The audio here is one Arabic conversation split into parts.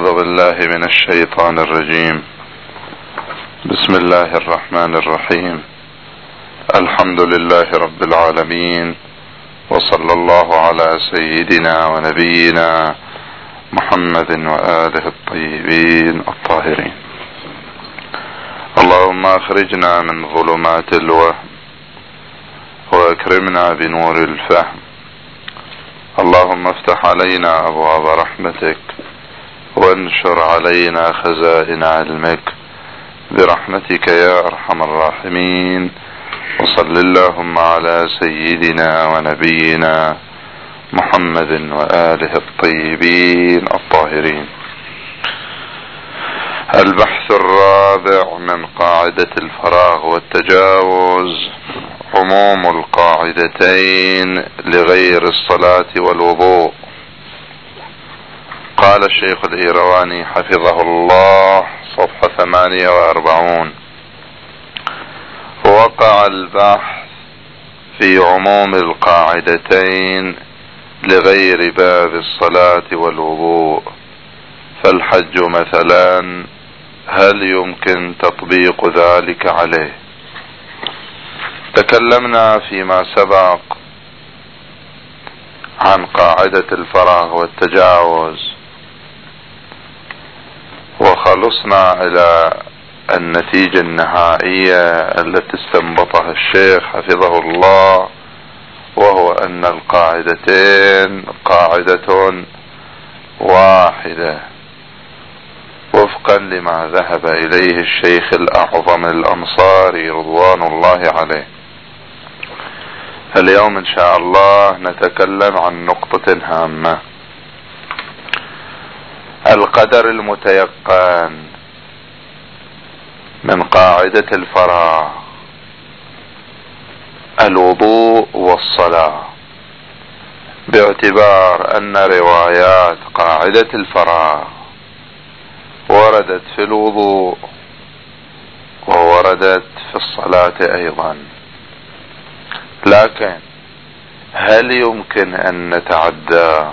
أعوذ بالله من الشيطان الرجيم. بسم الله الرحمن الرحيم. الحمد لله رب العالمين، وصلى الله على سيدنا ونبينا محمد وآله الطيبين الطاهرين. اللهم أخرجنا من ظلمات الوهم وأكرمنا بنور الفهم. اللهم افتح علينا أبواب رحمتك وانشر علينا خزائن علمك برحمتك يا أرحم الراحمين. وصل اللهم على سيدنا ونبينا محمد وآله الطيبين الطاهرين. البحث الرابع من قاعدة الفراغ والتجاوز، عموم القاعدتين لغير الصلاة والوضوء. قال الشيخ الإيرواني حفظه الله صفحة 48: وقع البحث في عموم القاعدتين لغير باب الصلاة والوضوء. فالحج مثلا هل يمكن تطبيق ذلك عليه؟ تكلمنا فيما سبق عن قاعدة الفراغ والتجاوز، وخلصنا إلى النتيجة النهائية التي استنبطها الشيخ حفظه الله، وهو أن القاعدتين قاعدة واحدة وفقا لما ذهب إليه الشيخ الأعظم الأنصاري رضوان الله عليه. اليوم إن شاء الله نتكلم عن نقطة هامة: القدر المتيقن من قاعدة الفراغ، الوضوء والصلاة، باعتبار أن روايات قاعدة الفراغ وردت في الوضوء ووردت في الصلاة أيضا. لكن هل يمكن أن نتعدى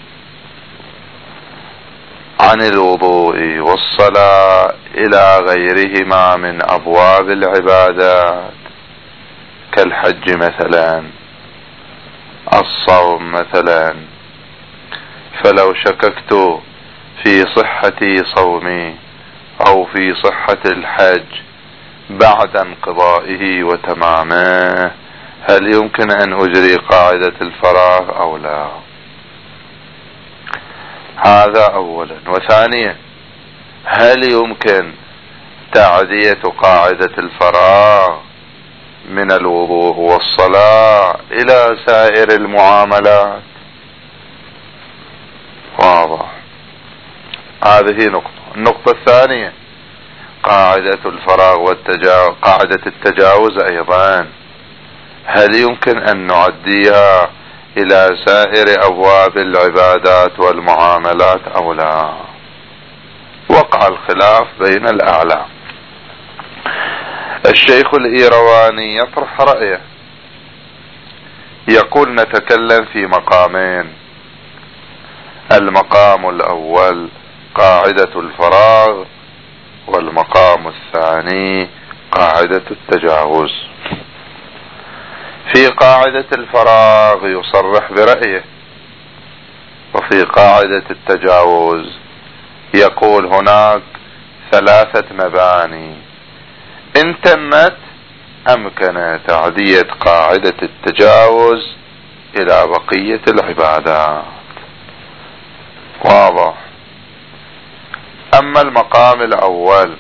عن الوضوء والصلاة إلى غيرهما من أبواب العبادات كالحج مثلا، الصوم مثلا؟ فلو شككت في صحة صومي أو في صحة الحج بعد انقضائه وتمامه، هل يمكن أن أجري قاعدة الفراغ أو لا؟ هذا أولا. وثانيا، هل يمكن تعدية قاعدة الفراغ من الوضوء والصلاة إلى سائر المعاملات؟ واضح. هذه نقطة. النقطة الثانية: قاعدة الفراغ قاعدة التجاوز أيضا، هل يمكن أن نعديها إلى سائر أبواب العبادات والمعاملات أو لا؟ وقع الخلاف بين الأعلام. الشيخ الإيرواني يطرح رأيه، يقول: نتكلم في مقامين. المقام الأول قاعدة الفراغ، والمقام الثاني قاعدة التجاوز. في قاعدة الفراغ يصرح برأيه، وفي قاعدة التجاوز يقول هناك ثلاثة مباني إن تمت أمكن تعدية قاعدة التجاوز إلى بقية العبادات. واضح. أما المقام الأول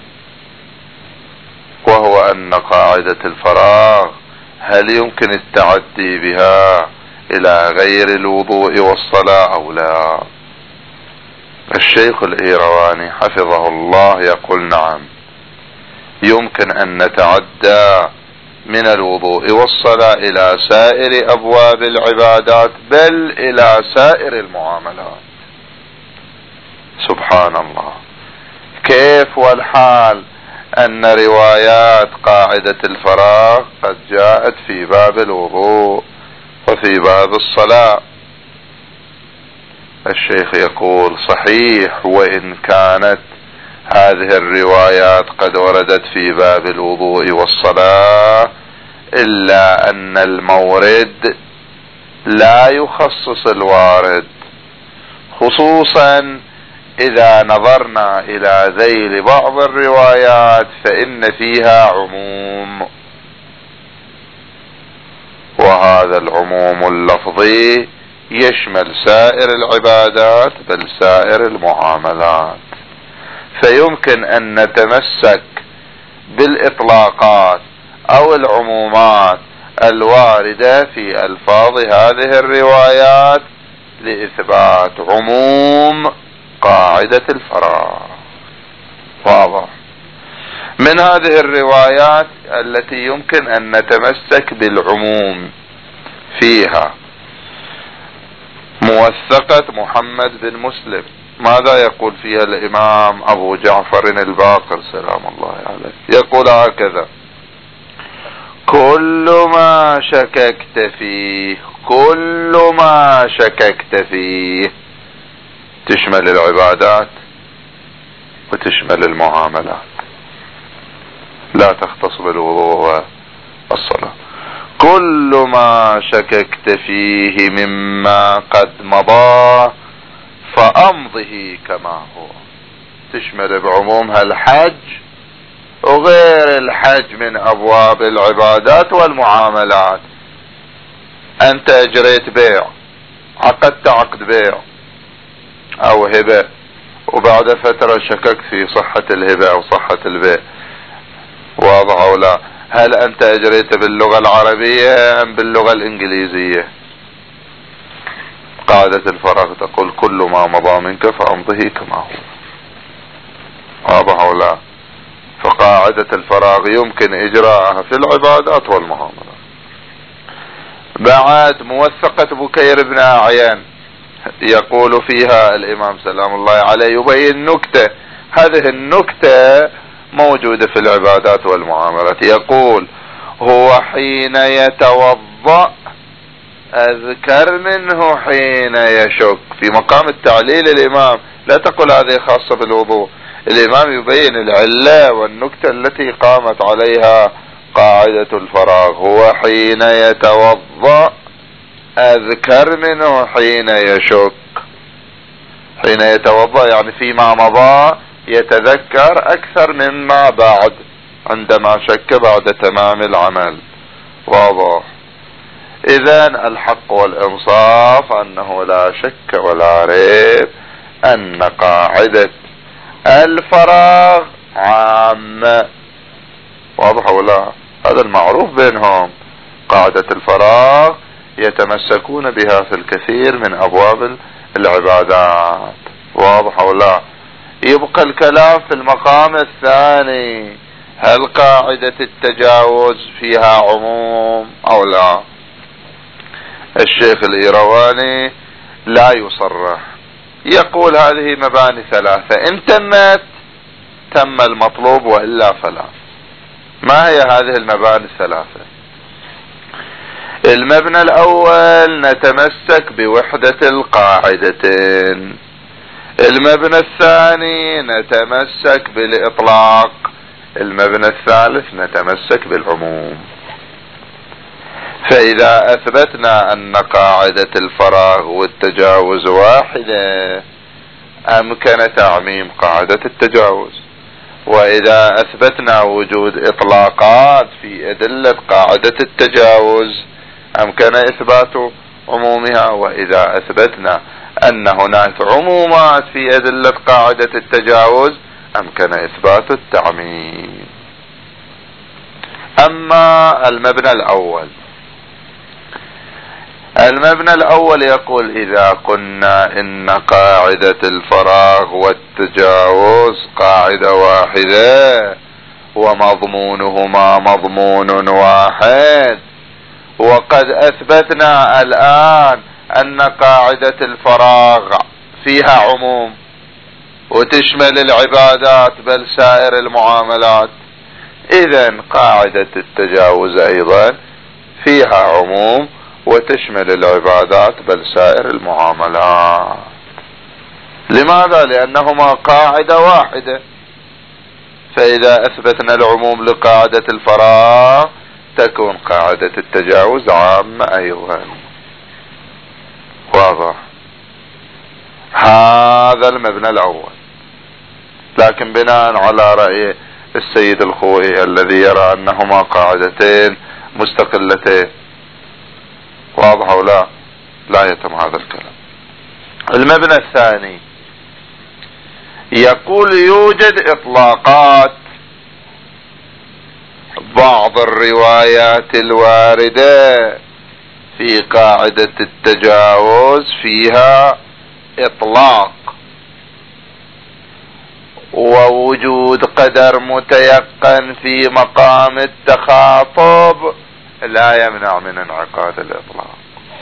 وهو أن قاعدة الفراغ هل يمكن التعدي بها إلى غير الوضوء والصلاة أو لا؟ الشيخ الإيرواني حفظه الله يقول: نعم، يمكن أن نتعدى من الوضوء والصلاة إلى سائر أبواب العبادات، بل إلى سائر المعاملات. سبحان الله. كيف والحال أن روايات قاعدة الفراغ قد جاءت في باب الوضوء وفي باب الصلاة؟ الشيخ يقول صحيح وإن كانت هذه الروايات قد وردت في باب الوضوء والصلاة، إلا أن المورد لا يخصص الوارد، خصوصا إذا نظرنا إلى ذيل بعض الروايات فإن فيها عموم، وهذا العموم اللفظي يشمل سائر العبادات بل سائر المعاملات، فيمكن أن نتمسك بالإطلاقات أو العمومات الواردة في ألفاظ هذه الروايات لإثبات عموم قاعدة الفراغ. واضح؟ من هذه الروايات التي يمكن أن نتمسك بالعموم فيها موثقة محمد بن مسلم، ماذا يقول فيها الإمام أبو جعفر الباقر سلام الله عليه؟ يقول هكذا: كل ما شككت فيه، كل ما شككت فيه، تشمل العبادات وتشمل المعاملات، لا تختص بالوضوء والصلاة. كل ما شككت فيه مما قد مضى فأمضه كما هو، تشمل بعمومها الحج وغير الحج من أبواب العبادات والمعاملات. أنت أجريت بيع، عقدت عقد بيع أو هبة، وبعد فترة شككت في صحة الهبة أو صحة البيع، واضح أو لا؟ هل أنت أجريت باللغة العربية أم باللغة الإنجليزية؟ قاعدة الفراغ تقول كل ما مضى منك فأمضه كما هو، واضح أو لا؟ فقاعدة الفراغ يمكن إجراءها في العبادات والمعاملات. بعد موثقة بكير بن أعيان يقول فيها الإمام سلام الله عليه، يبين نكتة، هذه النكتة موجودة في العبادات والمعاملات. يقول: هو حين يتوضأ أذكر منه حين يشك. في مقام التعليل الإمام، لا تقول هذه خاصة بالوضوء، الإمام يبين العلة والنكتة التي قامت عليها قاعدة الفراغ. هو حين يتوضأ أذكر منه حين يشك. حين يتوضأ يعني فيما مضى يتذكر أكثر مما بعد عندما شك بعد تمام العمل. واضح؟ إذن الحق والإنصاف أنه لا شك ولا ريب أن قاعدة الفراغ عامة. واضح ولا؟ هذا المعروف بينهم، قاعدة الفراغ يتمسكون بها في الكثير من أبواب العبادات. واضح ولا؟ يبقى الكلام في المقام الثاني، هل قاعدة التجاوز فيها عموم أو لا؟ الشيخ الإيرواني لا يصرح، يقول هذه مباني ثلاثة، إن تمت تم المطلوب وإلا فلا. ما هي هذه المباني الثلاثة؟ المبنى الأول نتمسك بوحدة القاعدتين، المبنى الثاني نتمسك بالإطلاق، المبنى الثالث نتمسك بالعموم. فإذا أثبتنا أن قاعدة الفراغ والتجاوز واحدة أمكن تعميم قاعدة التجاوز، وإذا أثبتنا وجود إطلاقات في أدلة قاعدة التجاوز أمكن إثبات عمومها، وإذا أثبتنا أن هناك عمومات في أدلة قاعدة التجاوز أمكن إثبات التعميم. أما المبنى الأول يقول: إذا قلنا إن قاعدة الفراغ والتجاوز قاعدة واحدة ومضمونهما مضمون واحد، وقد أثبتنا الآن أن قاعدة الفراغ فيها عموم وتشمل العبادات بل سائر المعاملات، إذن قاعدة التجاوز أيضا فيها عموم وتشمل العبادات بل سائر المعاملات. لماذا؟ لأنهما قاعدة واحدة. فإذا أثبتنا العموم لقاعدة الفراغ تكون قاعدة التجاوز عامة أيضا. واضح؟ هذا المبنى الأول. لكن بناء على رأي السيد الخوئي الذي يرى أنهما قاعدتين مستقلتين، واضح أو لا يتم هذا الكلام. المبنى الثاني يقول يوجد إطلاقات بعض الروايات الواردة في قاعدة التجاوز فيها إطلاق، ووجود قدر متيقن في مقام التخاطب لا يمنع من انعقاد الإطلاق.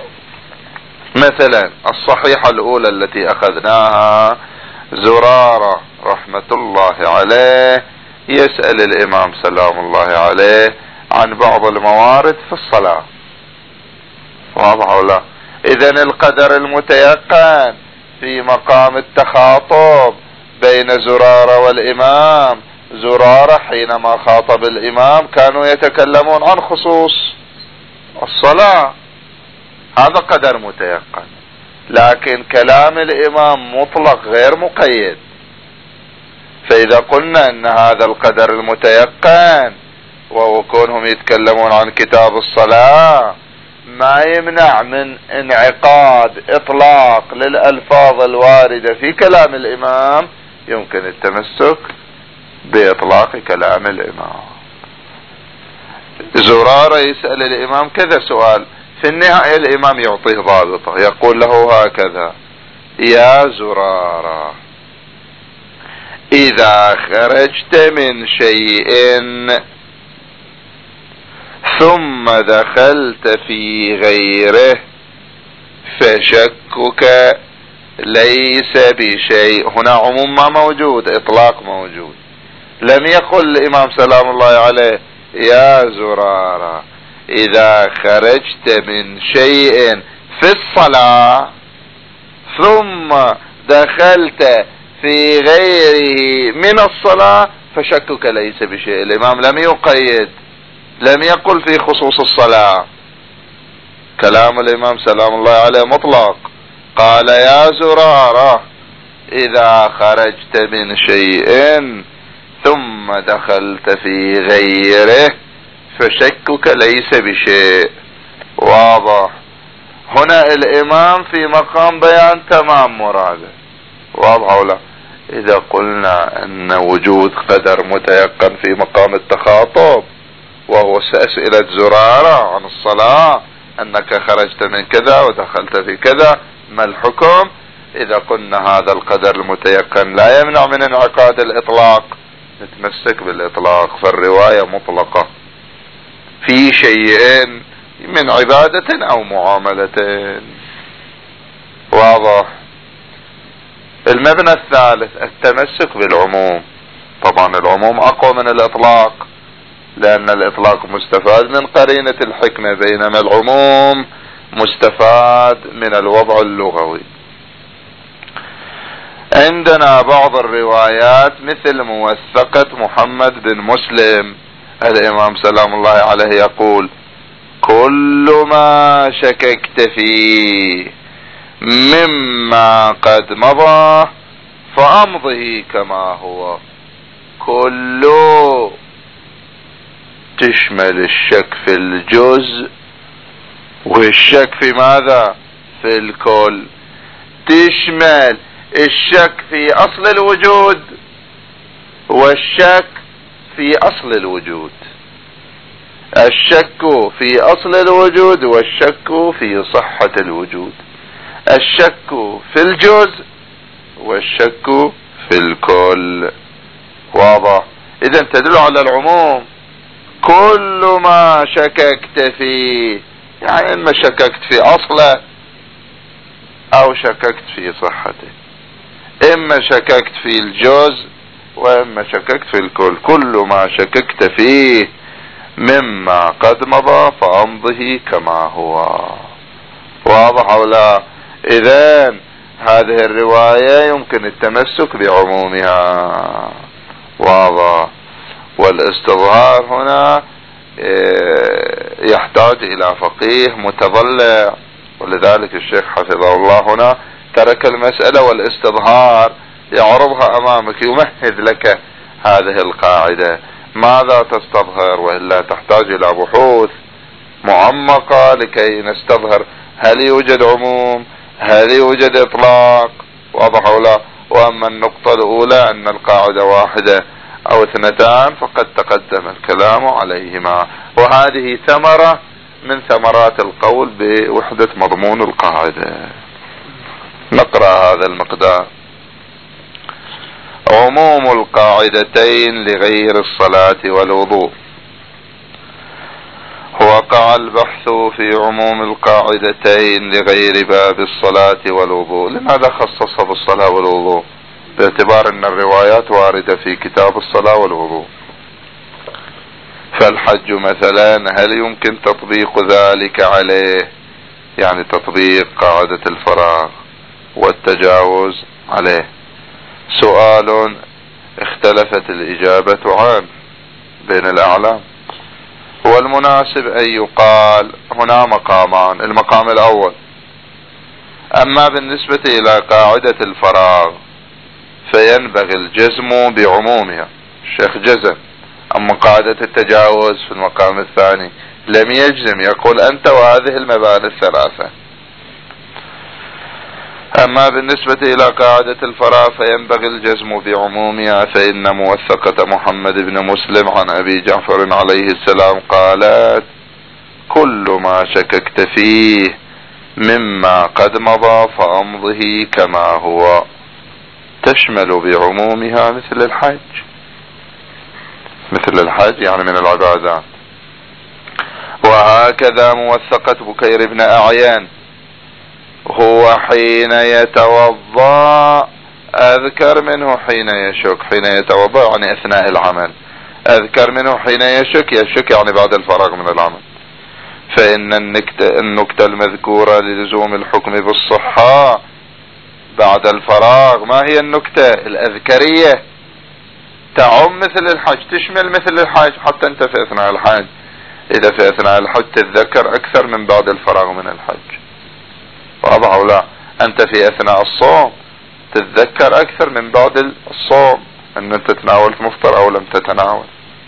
مثلا الصحيحة الأولى التي أخذناها، زرارة رحمة الله عليه يسأل الإمام سلام الله عليه عن بعض الموارد في الصلاة، واضح ولا؟ إذن القدر المتيقن في مقام التخاطب بين زرارة والإمام، زرارة حينما خاطب الإمام كانوا يتكلمون عن خصوص الصلاة، هذا قدر متيقن. لكن كلام الإمام مطلق غير مقيد. فإذا قلنا أن هذا القدر المتيقن وهو كونهم يتكلمون عن كتاب الصلاة ما يمنع من انعقاد إطلاق للألفاظ الواردة في كلام الإمام، يمكن التمسك بإطلاق كلام الإمام. زرارة يسأل الإمام كذا سؤال، في النهاية الإمام يعطيه ضابطه، يقول له هكذا: يا زرارة، إذا خرجت من شيء ثم دخلت في غيره فشكك ليس بشيء. هنا عموم ما موجود، إطلاق موجود. لم يقل الإمام سلام الله عليه: يا زرارة، إذا خرجت من شيء في الصلاة ثم دخلت في غيره من الصلاة فشكك ليس بشيء. الإمام لم يقيد، لم يقل في خصوص الصلاة. كلام الإمام سلام الله عليه مطلق، قال: يا زرارة، إذا خرجت من شيء ثم دخلت في غيره فشكك ليس بشيء. واضح؟ هنا الإمام في مقام بيان تمام مراده، واضح ولا؟ إذا قلنا أن وجود قدر متيقن في مقام التخاطب وهو أسئلة زرارة عن الصلاة، أنك خرجت من كذا ودخلت في كذا، ما الحكم؟ إذا قلنا هذا القدر المتيقن لا يمنع من انعقاد الإطلاق، نتمسك بالإطلاق. فالرواية مطلقة في شيء من عبادة أو معاملة. واضح؟ المبنى الثالث التمسك بالعموم. طبعا العموم أقوى من الإطلاق، لأن الإطلاق مستفاد من قرينة الحكمة، بينما العموم مستفاد من الوضع اللغوي. عندنا بعض الروايات مثل موثقة محمد بن مسلم، الإمام سلام الله عليه يقول: كل ما شككت فيه مما قد مضى فأمضه كما هو. كل تشمل الشك في الجزء، والشك في ماذا؟ في الكل. تشمل الشك في أصل الوجود والشك في أصل الوجود، الشك في أصل الوجود والشك في صحة الوجود، الشك في الجزء والشك في الكل. واضح؟ إذن تدل على العموم. كل ما شككت فيه، يعني إما شككت في أصله أو شككت في صحته، إما شككت في الجزء وإما شككت في الكل. كل ما شككت فيه مما قد مضى فأمضه كما هو. واضح ولا؟ إذن هذه الرواية يمكن التمسك بعمومها. واضح. والاستظهار هنا يحتاج إلى فقيه متضلع، ولذلك الشيخ حفظه الله هنا ترك المسألة والاستظهار يعرضها أمامك، يمهد لك هذه القاعدة ماذا تستظهر، وإلا تحتاج إلى بحوث معمقة لكي نستظهر هل يوجد عموم، هل يوجد إطلاق، واضح أو لا. وأما النقطة الأولى أن القاعدة واحدة أو اثنتان فقد تقدم الكلام عليهما، وهذه ثمرة من ثمرات القول بوحدة مضمون القاعدة. نقرأ هذا المقدار: عموم القاعدتين لغير الصلاة والوضوء. وقع البحث في عموم القاعدتين لغير باب الصلاة والوضوء. لماذا خصصها بالصلاة والوضوء؟ باعتبار ان الروايات واردة في كتاب الصلاة والوضوء. فالحج مثلا هل يمكن تطبيق ذلك عليه؟ يعني تطبيق قاعدة الفراغ والتجاوز عليه. سؤال اختلفت الإجابة عنه بين الأعلام، والمناسب أن يقال هنا مقامان. المقام الأول: أما بالنسبة إلى قاعدة الفراغ فينبغي الجزم بعمومها، الشيخ جزم. أما قاعدة التجاوز في المقام الثاني لم يجزم، يقول أنت وهذه المباني الثلاثة. أما بالنسبة إلى قاعدة الفراغ فينبغي الجزم بعمومها، فإن موثقة محمد بن مسلم عن أبي جعفر عليه السلام قالت: كل ما شككت فيه مما قد مضى فأمضه كما هو، تشمل بعمومها مثل الحج. مثل الحج يعني من العبادات. وهكذا موثقة بكير بن أعيان: هو حين يتوضأ أذكر منه حين يشك. حين يتوضأ يعني أثناء العمل، أذكر منه حين يشك يعني بعد الفراغ من العمل. فإن النكتة المذكورة للزوم الحكم بالصحة بعد الفراغ، ما هي النكتة الأذكرية؟ تعم مثل الحج، تشمل مثل الحج. حتى أنت في أثناء الحج، إذا في أثناء الحج تتذكر أكثر من بعد الفراغ من الحج، واضح أو لا؟ أنت في أثناء الصوم تتذكر أكثر من بعد الصوم أن أنت تناولت مفطر أو لم تتناول.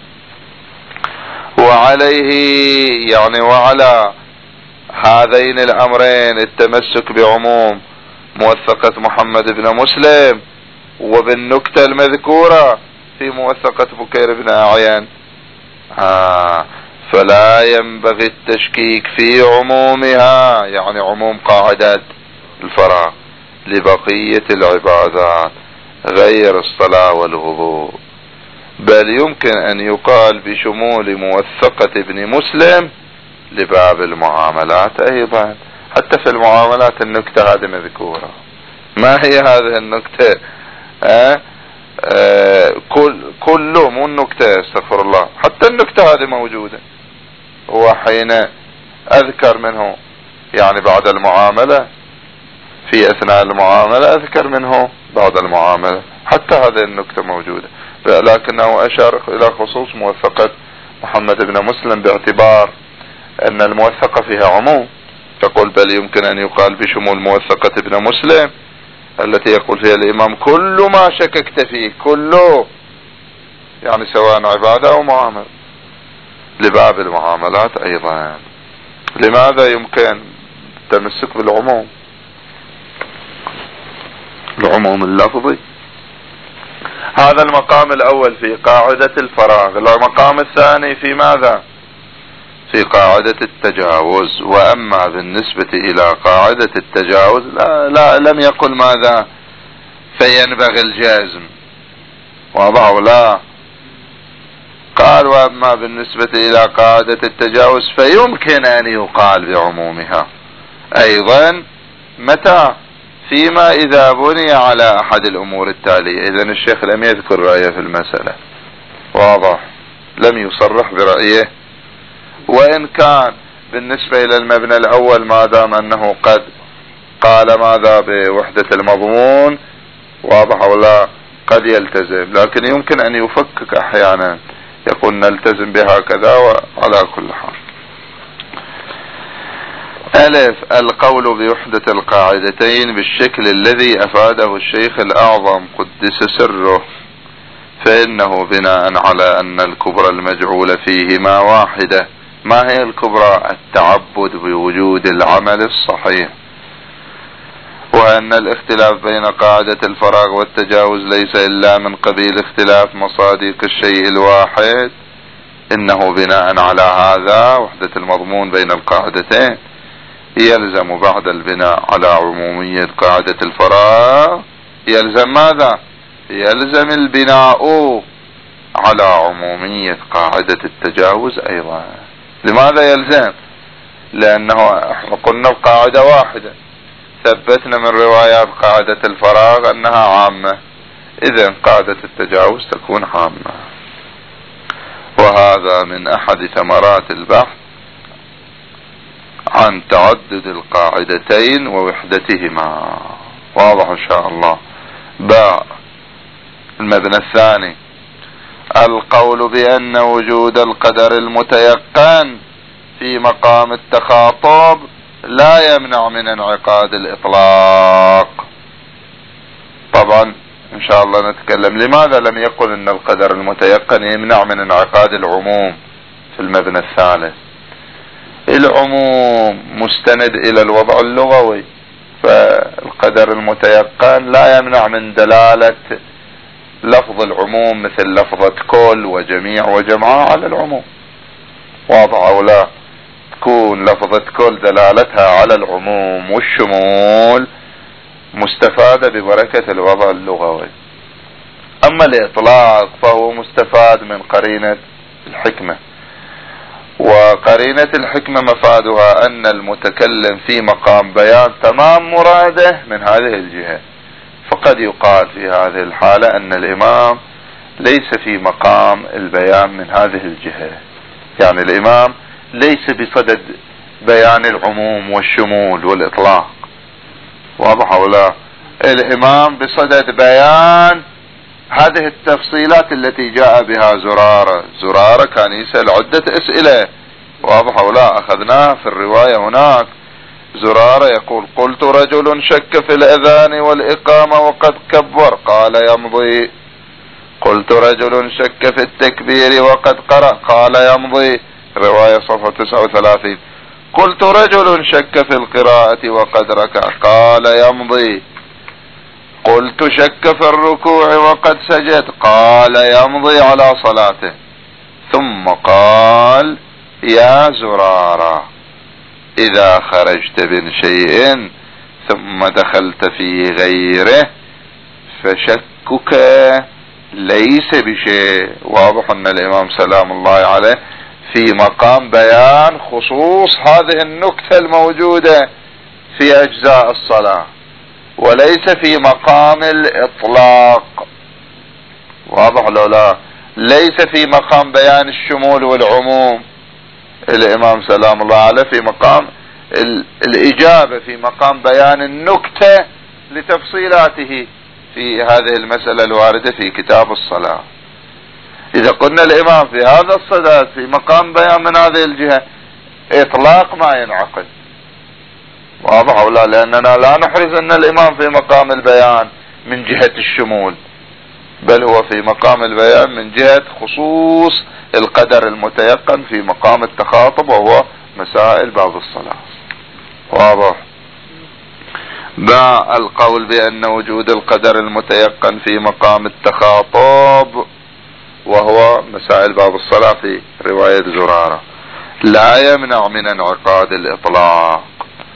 وعليه يعني وعلى هذين الأمرين التمسك بعموم موثقة محمد بن مسلم وبالنكتة المذكورة في موثقة بكير بن أعيان. فلا ينبغي التشكيك في عمومها، يعني عموم قاعدة الفراغ، لبقية العبادات غير الصلاة والوضوء، بل يمكن أن يقال بشمول موثقة ابن مسلم لباب المعاملات أيضا. حتى في المعاملات النكتة هذه مذكورة. ما هي هذه النكتة؟ كله مو النكتة، استغفر الله، حتى النكتة هذه موجودة. هو حين أذكر منه يعني بعد المعاملة، في أثناء المعاملة أذكر منه بعد المعاملة، حتى هذه النكتة موجودة. لكنه أشار إلى خصوص موثقة محمد بن مسلم باعتبار أن الموثقة فيها عموم، تقول بل يمكن أن يقال بشمول موثقة ابن مسلم التي يقول فيها الإمام كل ما شككت فيه، كله يعني سواء عبادة أو معاملة، لباب المعاملات أيضا. لماذا يمكن التمسك بالعموم؟ العموم اللفظي. هذا المقام الأول في قاعدة الفراغ. المقام الثاني في ماذا؟ في قاعدة التجاوز. وأما بالنسبة إلى قاعدة التجاوز لا لم يقل ماذا؟ فينبغي الجزم، واضح لا؟ قال وأما بالنسبة إلى قاعدة التجاوز فيمكن أن يقال بعمومها أيضا. متى؟ فيما إذا بني على أحد الأمور التالية. إذن الشيخ لم يذكر رأيه في المسألة، واضح، لم يصرح برأيه. وإن كان بالنسبة إلى المبنى الأول ما دام أنه قد قال ماذا بوحدة المضمون، واضح ولا؟ قد يلتزم، لكن يمكن أن يفكك أحيانا، يقول نلتزم بهكذا. وعلى كل حال، ألف، القول بوحدة القاعدتين بالشكل الذي أفاده الشيخ الأعظم قدس سره، فإنه بناء على أن الكبرى المجعول فيهما واحدة. ما هي الكبرى؟ التعبد بوجود العمل الصحيح، وأن الاختلاف بين قاعدة الفراغ والتجاوز ليس إلا من قبيل اختلاف مصادق الشيء الواحد. إنه بناء على هذا وحدة المضمون بين القاعدتين يلزم بعد البناء على عمومية قاعدة الفراغ، يلزم ماذا؟ يلزم البناء على عمومية قاعدة التجاوز أيضا. لماذا يلزم؟ لأنه احنا قلنا القاعدة واحدة، ثبتنا من روايات قاعدة الفراغ أنها عامة، إذن قاعدة التجاوز تكون عامة. وهذا من أحد ثمرات البحث عن تعدد القاعدتين ووحدتهما. واضح إن شاء الله. باء، المبنى الثاني، القول بأن وجود القدر المتيقن في مقام التخاطب لا يمنع من انعقاد الإطلاق. طبعا إن شاء الله نتكلم لماذا لم يقل أن القدر المتيقن يمنع من انعقاد العموم في المبنى الثالث. العموم مستند إلى الوضع اللغوي، فالقدر المتيقن لا يمنع من دلالة لفظ العموم مثل لفظة كل وجميع وجماعة على العموم. واضح أو لا؟ تكون لفظة كل دلالتها على العموم والشمول مستفادة ببركة الوضع اللغوي. أما الإطلاق فهو مستفاد من قرينة الحكمة، وقرينة الحكمة مفادها أن المتكلم في مقام بيان تمام مراده من هذه الجهة. فقد يقال في هذه الحالة أن الإمام ليس في مقام البيان من هذه الجهة، يعني الإمام ليس بصدد بيان العموم والشمول والإطلاق. واضح ولا؟ الإمام بصدد بيان هذه التفصيلات التي جاء بها زرارة. زرارة كان يسأل عدة أسئلة، واضح ولا؟ أخذناها في الرواية هناك. زرارة يقول قلت رجل شك في الأذان والإقامة وقد كبر قال يمضي. قلت رجل شك في التكبير وقد قرأ قال يمضي. رواية صفحة 39. قلت رجل شك في القراءة وقد ركع قال يمضي. قلت شك في الركوع وقد سجد قال يمضي على صلاته. ثم قال يا زرارة إذا خرجت من شيء ثم دخلت في غيره فشكك ليس بشيء. واضح أن الإمام سلام الله عليه في مقام بيان خصوص هذه النكتة الموجودة في أجزاء الصلاة، وليس في مقام الإطلاق. واضح لو لا؟ ليس في مقام بيان الشمول والعموم. الإمام سلام الله عليه في مقام الإجابة، في مقام بيان النكتة لتفصيلاته في هذه المسألة الواردة في كتاب الصلاة. إذا قلنا الإمام في هذا الصدد في مقام بيان من هذه الجهة، إطلاق ما ينعقد. واضح أو لا؟ لأننا لا نحرز أن الإمام في مقام البيان من جهة الشمول، بل هو في مقام البيان من جهة خصوص القدر المتيقن في مقام التخاطب، وهو مسائل باب الصلاة. واضح. باء، القول بأن وجود القدر المتيقن في مقام التخاطب وهو مسائل باب الصلاة في رواية زرارة لا يمنع من انعقاد الإطلاق،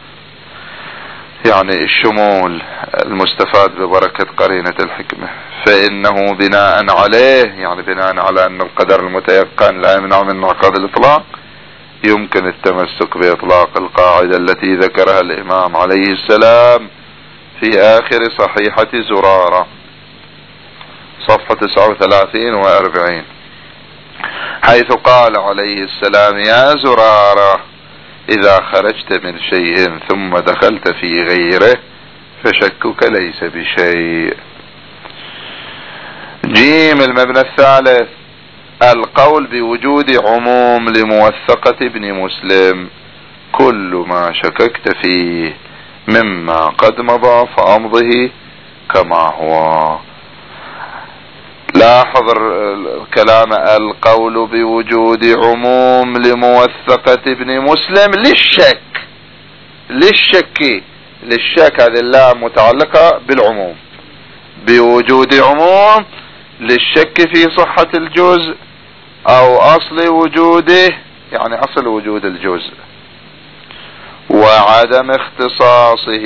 يعني الشمول المستفاد ببركة قرينة الحكمة. فإنه بناء عليه، يعني بناء على أن القدر المتيقن لا يمنع من انعقاد الإطلاق، يمكن التمسك بإطلاق القاعدة التي ذكرها الإمام عليه السلام في آخر صحيحة زرارة صفحة 39 و40، حيث قال عليه السلام يا زرارة إذا خرجت من شيء ثم دخلت في غيره فشكك ليس بشيء. جيم المبنى الثالث، القول بوجود عموم لموثقة ابن مسلم: كل ما شككت فيه مما قد مضى فأمضه كما هو. لاحظ الكلام: القول بوجود عموم لموثقة ابن مسلم للشك هذه اللام متعلقة بالعموم، بوجود عموم للشك في صحة الجزء او اصل وجوده، يعني اصل وجود الجزء، وعدم اختصاصه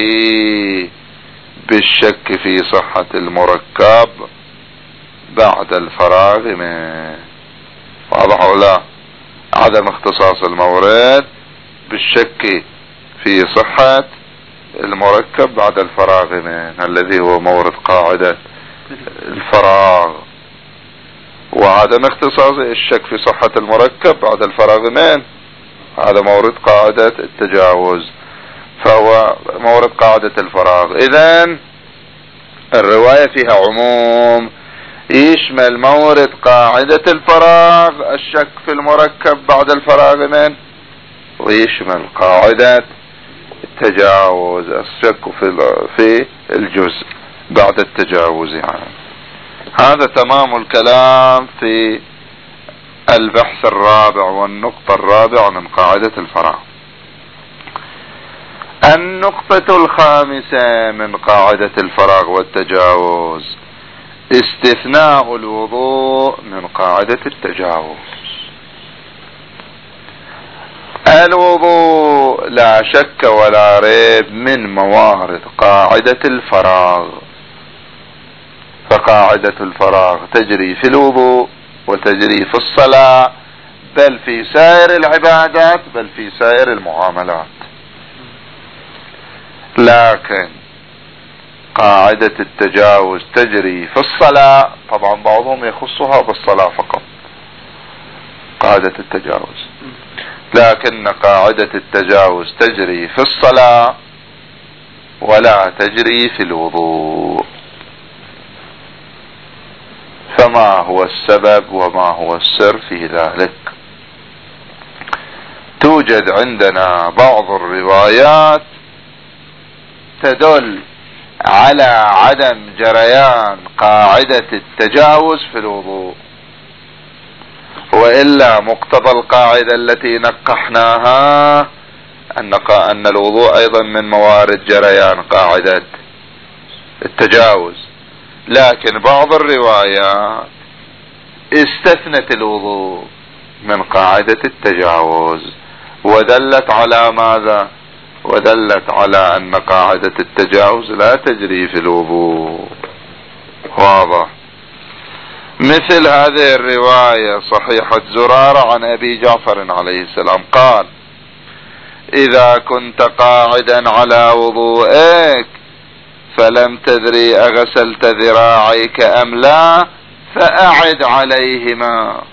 بالشك في صحة المركب بعد الفراغ منه. واضح او لا؟ عدم اختصاص المورد بالشك في صحة المركب بعد الفراغ منه الذي هو مورد قاعدة الفراغ، وعدم اختصاص الشك في صحة المركب بعد الفراغ منه هذا مورد قاعدة التجاوز، فهو مورد قاعدة الفراغ. إذن الرواية فيها عموم يشمل مورد قاعدة الفراغ الشك في المركب بعد الفراغ منه، ويشمل قاعدة التجاوز الشك في الجزء بعد التجاوز. يعني هذا تمام الكلام في البحث الرابع والنقطة الرابعة من قاعدة الفراغ. النقطة الخامسة من قاعدة الفراغ والتجاوز: استثناء الوضوء من قاعدة التجاوز. الوضوء لا شك ولا ريب من موارد قاعدة الفراغ، فقاعدة الفراغ تجري في الوضوء وتجري في الصلاة، بل في سائر العبادات، بل في سائر المعاملات. لكن قاعدة التجاوز تجري في الصلاة، طبعا بعضهم يخصها بالصلاة فقط قاعدة التجاوز، لكن قاعدة التجاوز تجري في الصلاة ولا تجري في الوضوء. فما هو السبب وما هو السر في ذلك؟ توجد عندنا بعض الروايات تدل على عدم جريان قاعدة التجاوز في الوضوء، وإلا مقتضى القاعدة التي نقحناها أن الوضوء أيضا من موارد جريان قاعدة التجاوز. لكن بعض الروايات استثنت الوضوء من قاعدة التجاوز، ودلت على ماذا؟ ودلت على أن قاعدة التجاوز لا تجري في الوضوء. واضح؟ مثل هذه الرواية صحيحة زرارة عن أبي جعفر عليه السلام قال: إذا كنت قاعدا على وضوئك فلم تدري أغسلت ذراعيك أم لا فأعد عليهما،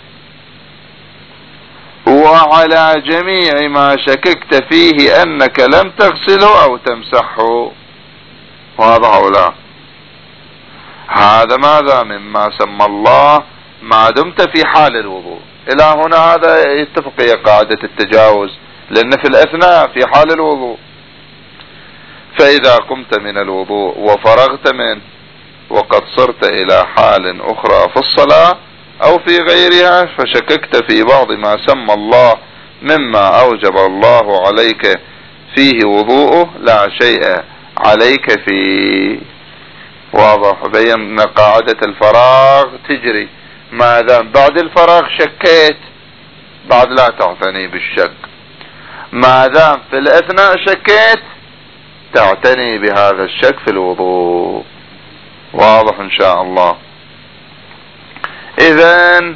وعلى جميع ما شككت فيه أنك لم تغسله أو تمسحه. واضح أو لا؟ هذا ماذا؟ مما سمى الله ما دمت في حال الوضوء. إلى هنا هذا يتفق هي قاعدة التجاوز، لأن في الأثناء في حال الوضوء. فإذا قمت من الوضوء وفرغت منه وقد صرت إلى حال أخرى في الصلاة أو في غيرها فشككت في بعض ما سمى الله مما أوجب الله عليك فيه وضوءه لا شيء عليك فيه. واضح؟ بين قاعدة الفراغ تجري ما دام بعد الفراغ شكيت، بعد لا تعتني بالشك. ما دام في الأثناء شكيت تعتني بهذا الشك في الوضوء. واضح إن شاء الله؟ إذن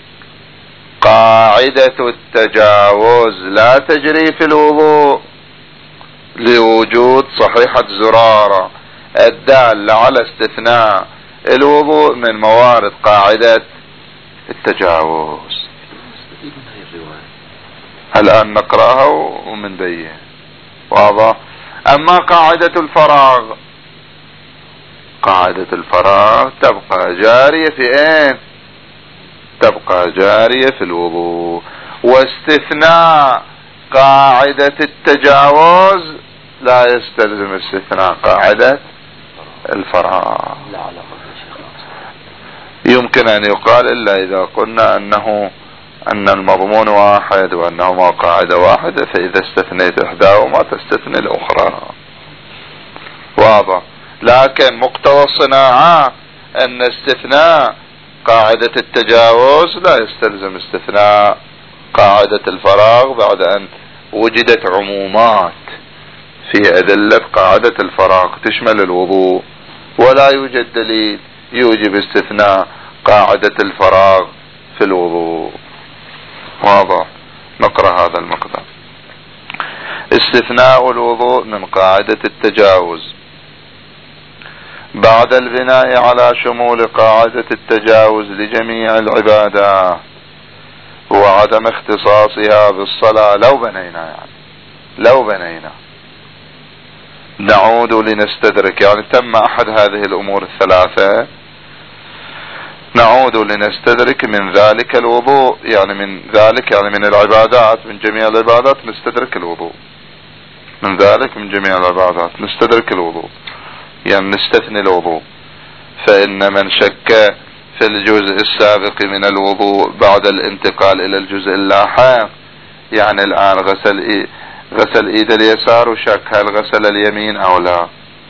قاعدة التجاوز لا تجري في الوضوء لوجود صحيحة زرارة الدالة على استثناء الوضوء من موارد قاعدة التجاوز. الآن نقرأها ومن بيه. واضح. أما قاعدة الفراغ، قاعدة الفراغ تبقى جارية في اين؟ تبقى جارية في الوضوء. واستثناء قاعدة التجاوز لا يستلزم استثناء قاعدة الفراغ. يمكن أن يقال إلا إذا قلنا أن المضمون واحد وأنهما قاعدة واحدة، فإذا استثنيت إحداهما تستثني الأخرى. واضح. لكن مقتضى الصناعة أن استثناء قاعدة التجاوز لا يستلزم استثناء قاعدة الفراغ بعد أن وجدت عمومات في أدلة قاعدة الفراغ تشمل الوضوء، ولا يوجد دليل يوجب استثناء قاعدة الفراغ في الوضوء. واضح. نقرأ هذا المقدار. استثناء الوضوء من قاعدة التجاوز بعد البناء على شمول قاعدة التجاوز لجميع العبادات وعدم اختصاصها بالصلاة. لو بنينا نعود لنستدرك، يعني تم أحد هذه الأمور الثلاثة، نعود لنستدرك من ذلك الوضوء، يعني من العبادات، من جميع العبادات نستدرك الوضوء، من ذلك من جميع العبادات نستدرك الوضوء، يعني نستثني الوضوء. فإن من شك في الجزء السابق من الوضوء بعد الانتقال إلى الجزء اللاحق، يعني الآن غسل ايد اليسار وشك هل غسل اليمين او لا،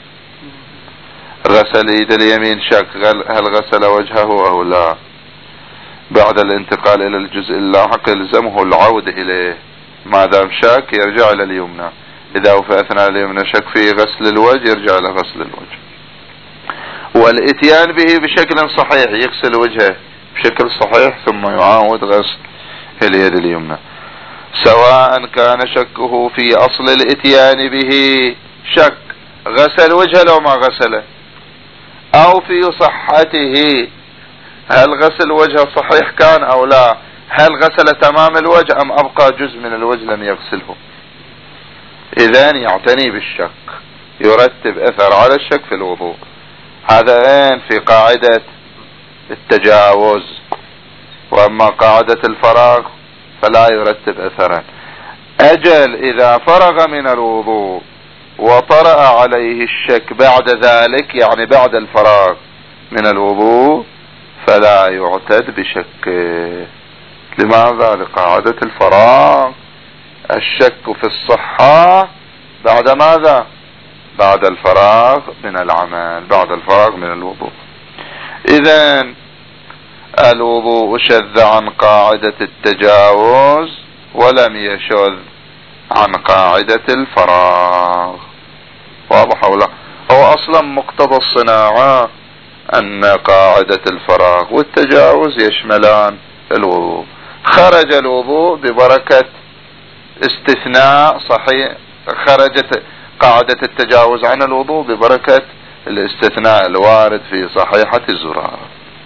غسل ايد اليمين شك هل غسل وجهه او لا، بعد الانتقال الى الجزء اللاحق يلزمه العودة اليه، ما دام شك يرجع الى اليمنى، اذا هو في اثناء اليمنى شك في غسل الوجه يرجع الى غسل الوجه، والاتيان به بشكل صحيح، يغسل وجهه بشكل صحيح ثم يعاود غسل اليد اليمنى، سواء كان شكه في اصل الاتيان به، شك غسل وجهه لو ما غسله، او في صحته، هل غسل وجهه صحيح كان او لا، هل غسل تمام الوجه ام ابقى جزء من الوجه لم يغسله. اذن يعتني بالشك، يرتب اثر على الشك في الوضوء. هذا في قاعدة التجاوز. واما قاعدة الفراغ فلا يرتب اثرا. اجل اذا فرغ من الوضوء وطرأ عليه الشك بعد ذلك، يعني بعد الفراغ من الوضوء، فلا يعتد بشكه. لماذا؟ لقاعدة الفراغ، الشك في الصحة بعد ماذا؟ بعد الفراغ من العمل، بعد الفراغ من الوضوء. اذن الوضوء شذ عن قاعدة التجاوز ولم يشذ عن قاعدة الفراغ. واضح ولا؟ هو اصلا مقتضى الصناعة ان قاعدة الفراغ والتجاوز يشملان الوضوء. خرج الوضوء ببركة استثناء صحيح، خرجت قاعدة التجاوز عن الوضوء ببركة الاستثناء الوارد في صحيحة الزرارة،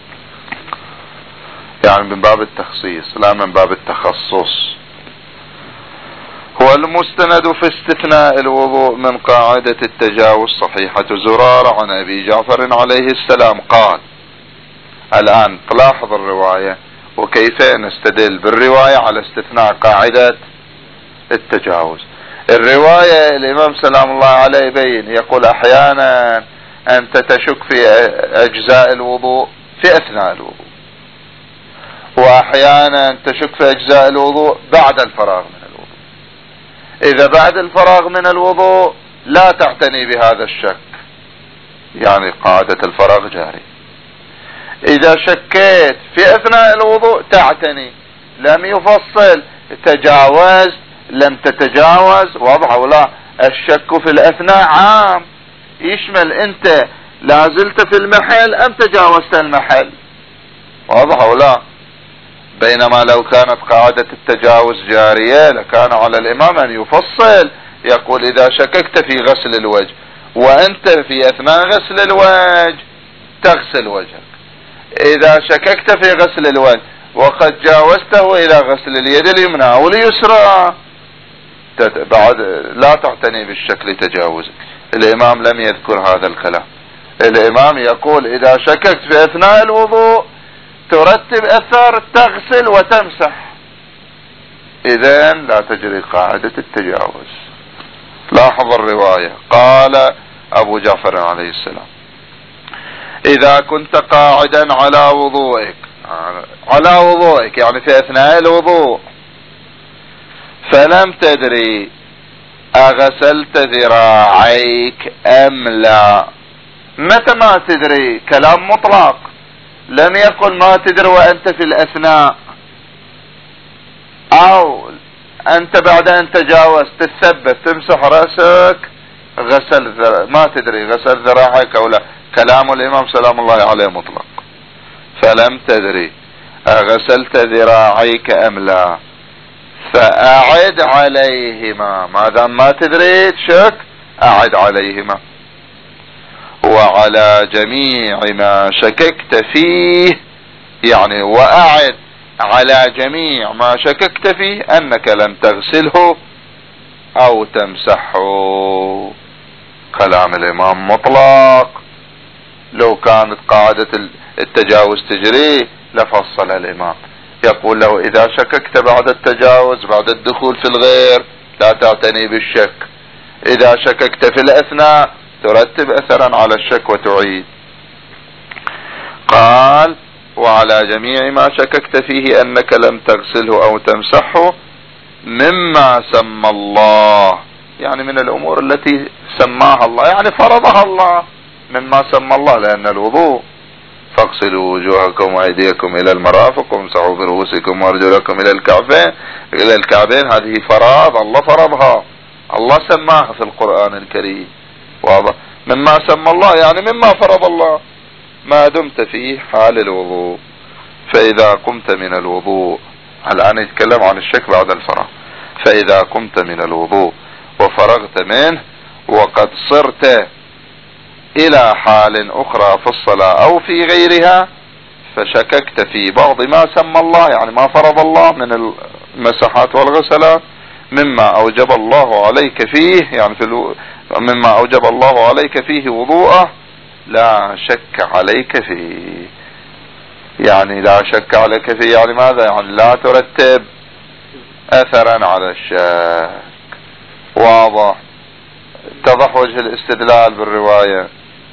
يعني من باب التخصيص لا من باب التخصص. والمستند في استثناء الوضوء من قاعدة التجاوز صحيحة زرارة عن أبي جعفر عليه السلام قال. الآن تلاحظ الرواية وكيف نستدل بالرواية على استثناء قاعدة التجاوز. الرواية الإمام سلام الله عليه يبين، يقول أحيانا أنت تشك في أجزاء الوضوء في أثناء الوضوء، وأحيانا تشك في أجزاء الوضوء بعد الفراغ من الوضوء. إذا بعد الفراغ من الوضوء لا تعتني بهذا الشك، يعني قاعدة الفراغ جاري. إذا شكيت في أثناء الوضوء تعتني، لم يفصل تجاوزت لم تتجاوز. واضح ولا؟ الشك في الأثناء عام، يشمل أنت لازلت في المحل أم تجاوزت المحل. واضح ولا؟ بينما لو كانت قاعدة التجاوز جارية لكان على الإمام أن يفصل، يقول إذا شككت في غسل الوجه وأنت في أثناء غسل الوجه تغسل وجهك، إذا شككت في غسل الوجه وقد جاوزته إلى غسل اليد اليمنى أو اليسرى بعد لا تعتني بالشك لتجاوزك. الإمام لم يذكر هذا الكلام. الإمام يقول إذا شككت في أثناء الوضوء ترتب أثر تغسل وتمسح، إذن لا تجري قاعدة التجاوز. لاحظ الرواية، قال أبو جعفر عليه السلام: إذا كنت قاعدا على وضوئك يعني في أثناء الوضوء فلم تدري أغسلت ذراعيك أم لا. متى ما تدري؟ كلام مطلق، لم يقل ما تدري وأنت في الأثناء، أو أنت بعد أن تجاوز تثبت تمسح رأسك غسل ما تدري غسل ذراعيك أو لا. كلام الإمام سلام الله عليه مطلق. فلم تدري أغسلت ذراعيك أم لا فأعد عليهما، ما دام ما تدري شك أعد عليهما. وعلى جميع ما شككت فيه، يعني وأعد على جميع ما شككت فيه أنك لم تغسله أو تمسحه. كلام الإمام مطلق. لو كانت قاعدة التجاوز تجري لفصل الإمام، يقول له إذا شككت بعد التجاوز بعد الدخول في الغير لا تعتني بالشك، إذا شككت في الأثناء ترتب أثرا على الشك وتعيد. قال: وعلى جميع ما شككت فيه أنك لم تغسله أو تمسحه مما سمى الله، يعني من الأمور التي سماها الله يعني فرضها الله، مما سمى الله، لأن الوضوء فاغسلوا وجوهكم وأيديكم إلى المرافق وامسحوا برؤوسكم وأرجلكم إلى الكعبين هذه فرائض الله فرضها، الله سماها في القرآن الكريم. واضح؟ مما سمى الله يعني مما فرض الله ما دمت في حال الوضوء. فإذا قمت من الوضوء، الآن يتكلم عن الشك بعد الفراغ، فإذا قمت من الوضوء وفرغت منه وقد صرت إلى حال أخرى في الصلاة أو في غيرها فشككت في بعض ما سمى الله يعني ما فرض الله من المسحات والغسلات مما أوجب الله عليك فيه، يعني مما أوجب الله عليك فيه وضوءه لا شك عليك فيه. يعني لا شك عليك فيه يعني ماذا؟ يعني لا ترتب أثرا على الشك. واضح؟ اتضح وجه الاستدلال بالرواية.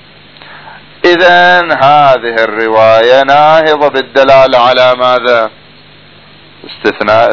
إذن هذه الرواية ناهضة بالدلالة على ماذا؟ استثناء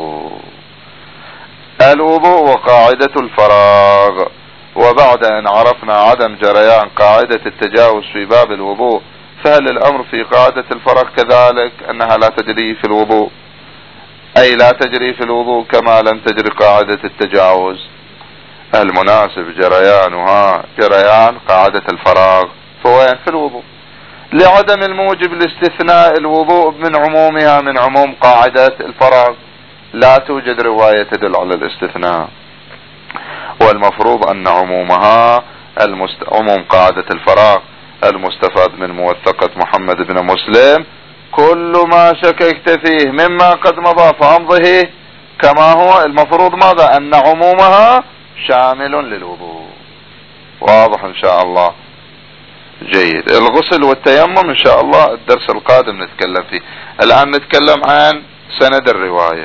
الوضوء وقاعدة الفراغ. وبعد أن عرفنا عدم جريان قاعدة التجاوز في باب الوضوء، فهل الأمر في قاعدة الفراغ كذلك أنها لا تجري في الوضوء، أي لا تجري في الوضوء كما لم تجري قاعدة التجاوز؟ المناسب جريانها جريان قاعدة الفراغ، فوين؟ في الوضوء، لعدم الموجب لاستثناء الوضوء من عمومها من عموم قاعدة الفراغ. لا توجد رواية تدل على الاستثناء، والمفروض أن عمومها عموم قاعدة الفراغ المستفاد من موثقة محمد بن مسلم كل ما شككت فيه مما قد مضى فأمضه كما هو. المفروض ماذا؟ أن عمومها شامل للوضوء. واضح إن شاء الله؟ جيد. الغسل والتيمم إن شاء الله الدرس القادم نتكلم فيه. الآن نتكلم عن سند الرواية.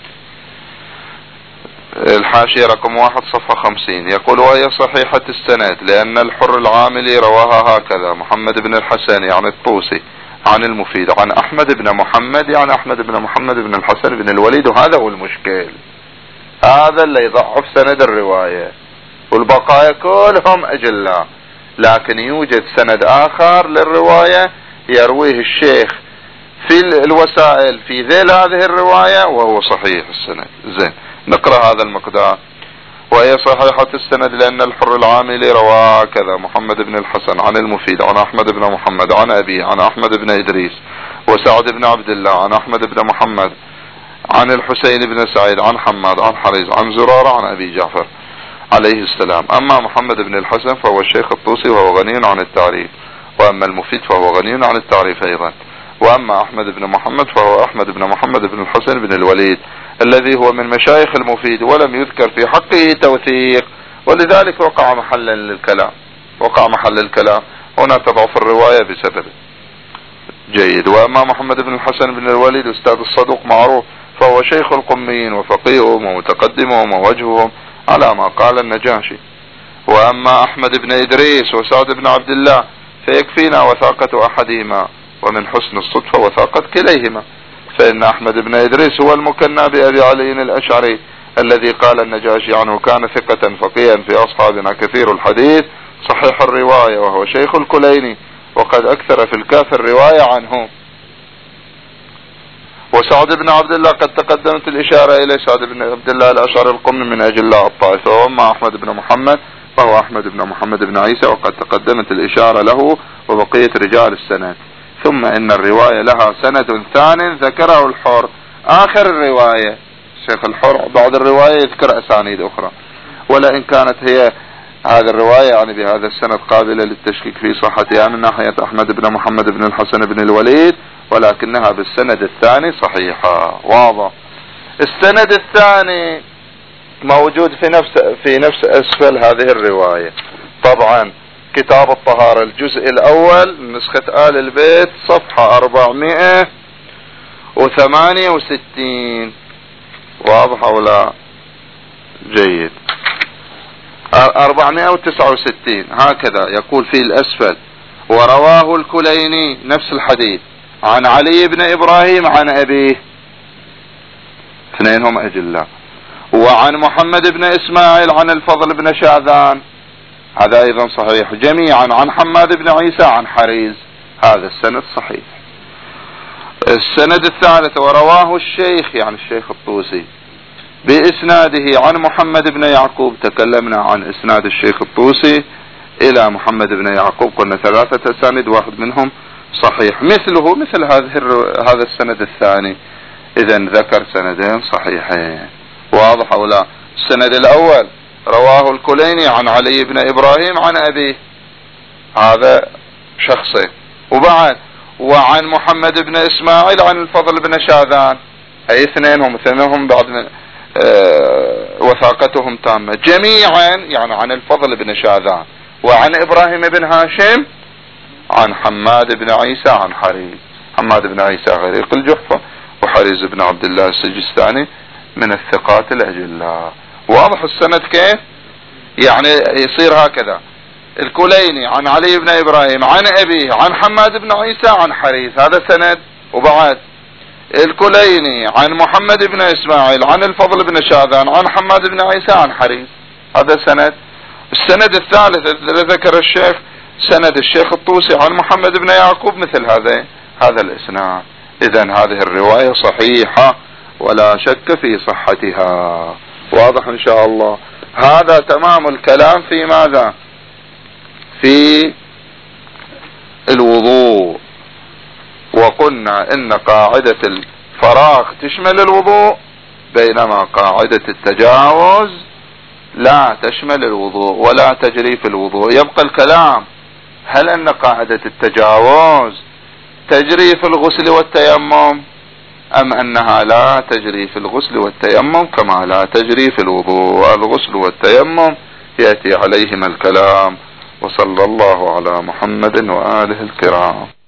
الحاشية رقم 1 صفحة 50 يقول: وهي صحيحة السند لأن الحر العاملي رواها هكذا: محمد بن الحسن يعني الطوسي عن المفيد عن أحمد بن محمد يعني أحمد بن محمد بن الحسن بن الوليد. وهذا هو المشكل، هذا اللي يضعف سند الرواية، والبقايا كلهم أجلاء، لكن يوجد سند آخر للرواية يرويه الشيخ في الوسائل في ذيل هذه الرواية وهو صحيح السند. زين، نقرأ هذا المقدار: وهي صحيحة السند لأن الحر العاملي رواه كذا: محمد بن الحسن عن المفيد عن أحمد بن محمد عن أبي عن أحمد بن إدريس وسعد بن عبد الله عن أحمد بن محمد عن الحسين بن سعيد عن حماد عن حريز عن زرارة عن أبي جعفر عليه السلام. أما محمد بن الحسن فهو الشيخ الطوسي وهو غني عن التعريف، وأما المفيد فهو غني عن التعريف أيضا. وأما أحمد بن محمد فهو أحمد بن محمد بن الحسن بن الوليد الذي هو من مشايخ المفيد ولم يذكر في حقه توثيق، ولذلك وقع محلا للكلام، وقع محل الكلام هنا تضعف الرواية بسببه. جيد. وأما محمد بن الحسن بن الوليد أستاذ الصدوق معروف، فهو شيخ القميين وفقيهم ومتقدمهم ووجههم على ما قال النجاشي. وأما أحمد بن إدريس وسعد بن عبد الله فيكفينا وثاقة أحدهما، ومن حسن الصدفة وثاقة كليهما، فإن أحمد بن إدريس هو المكنى بأبي علي الأشعري الذي قال النجاشي عنه كان ثقة فقيها في أصحابنا كثير الحديث صحيح الرواية، وهو شيخ الكليني وقد أكثر في الكاف الرواية عنه. وسعد بن عبد الله قد تقدمت الإشارة إليه، سعد بن عبد الله الأشعري القمي من أجلاء الطائفة. وأما أحمد بن محمد فهو أحمد بن محمد بن عيسى وقد تقدمت الإشارة له وبقية رجال السند. ثم إن الرواية لها سند ثاني ذكره الحر آخر الرواية، الشيخ الحر بعد الرواية يذكر أسانيد أخرى، ولئن كانت هي هذه الرواية يعني بهذا السند قابلة للتشكيك في صحتها من ناحية أحمد بن محمد بن الحسن بن الوليد، ولكنها بالسند الثاني صحيحة. واضح. السند الثاني موجود في نفس أسفل هذه الرواية. طبعا كتاب الطهارة الجزء الأول نسخة آل البيت صفحة 468. واضح أو لا؟ جيد. 469 هكذا يقول في الأسفل: ورواه الكليني نفس الحديث عن علي بن إبراهيم عن أبيه، اثنينهم أجلاء، وعن محمد بن إسماعيل عن الفضل بن شاذان، هذا أيضا صحيح، جميعا عن حماد بن عيسى عن حريز، هذا السند صحيح. السند الثالث: ورواه الشيخ يعني الشيخ الطوسي بإسناده عن محمد بن يعقوب، تكلمنا عن إسناد الشيخ الطوسي إلى محمد بن يعقوب، قلنا 3 أسانيد واحد منهم صحيح، مثله مثل هذا السند الثاني، إذا ذكر سندين صحيحين. واضح أو لا؟ السند الأول رواه الكليني عن علي بن إبراهيم عن أبيه، هذا شخصي، وعن محمد بن إسماعيل عن الفضل بن شاذان، أي اثنينهم بعد من وثاقتهم تامة، جميعا يعني عن الفضل بن شاذان وعن إبراهيم بن هاشم عن حماد بن عيسى عن حريز. حماد بن عيسى غريق الجحفة، وحريز بن عبد الله السجستاني من الثقات الأجلاء. واضح السند كيف؟ يعني يصير هكذا: الكليني عن علي بن إبراهيم عن أبيه عن حماد بن عيسى عن حريز، هذا سند، وبعد الكليني عن محمد بن إسماعيل عن الفضل بن شاذان عن حماد بن عيسى عن حريز، هذا سند. السند الثالث الذي ذكر الشيخ سند الشيخ الطوسي عن محمد بن يعقوب مثل هذا الإسناد. إذن هذه الرواية صحيحة ولا شك في صحتها. واضح إن شاء الله. هذا تمام الكلام في ماذا؟ في الوضوء. وقلنا إن قاعدة الفراغ تشمل الوضوء، بينما قاعدة التجاوز لا تشمل الوضوء ولا تجري في الوضوء. يبقى الكلام: هل أن قاعدة التجاوز تجري في الغسل والتيمم، أم أنها لا تجري في الغسل والتيمم كما لا تجري في الوضوء؟ الغسل والتيمم يأتي عليهما الكلام. وصلى الله على محمد وآله الكرام.